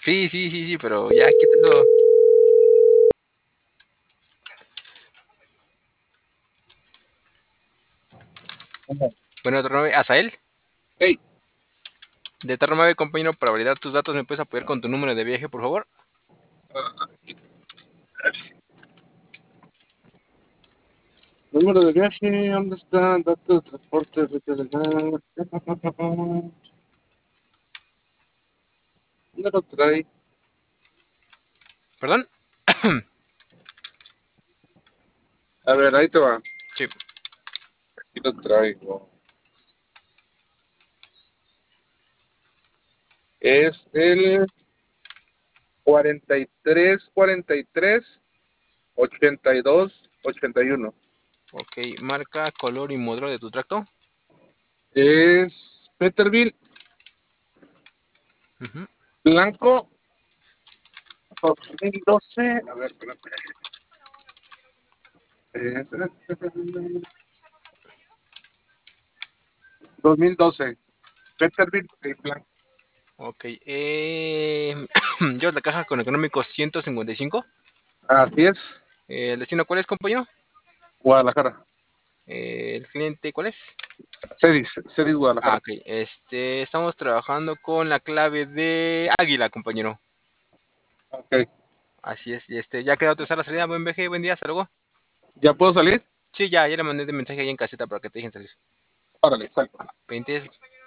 Sí, pero ya quítalo. Bueno, turno 9, Azael. Hey, De turno 9, compañero, para validar tus datos, ¿me puedes apoyar con tu número de viaje, por favor? número de viaje, ¿dónde está? Datos de transporte, ¿dónde lo trae? ¿Perdón? A ver, ahí te va. Sí. Aquí lo traigo. Es el 43, 42, 81. Ok, marca, color y modelo de tu tracto. Es Peterbilt, Ujú. blanco, 2012. A ver, espérate. Es 2012. Peterbilt, blanco. Ok, yo la caja con económico 155. Así es. ¿El destino cuál es, compañero? Guadalajara. ¿El cliente cuál es? Cedis Ah, Guadalajara. ok. Estamos trabajando con la clave de Águila, compañero. Ok. Así es. Ya quedó tu la salida. Buen viaje, buen día, hasta luego. ¿Ya puedo salir? Sí, ya le mandé de mensaje ahí en caseta para que te dejen salir. Órale, sal. 20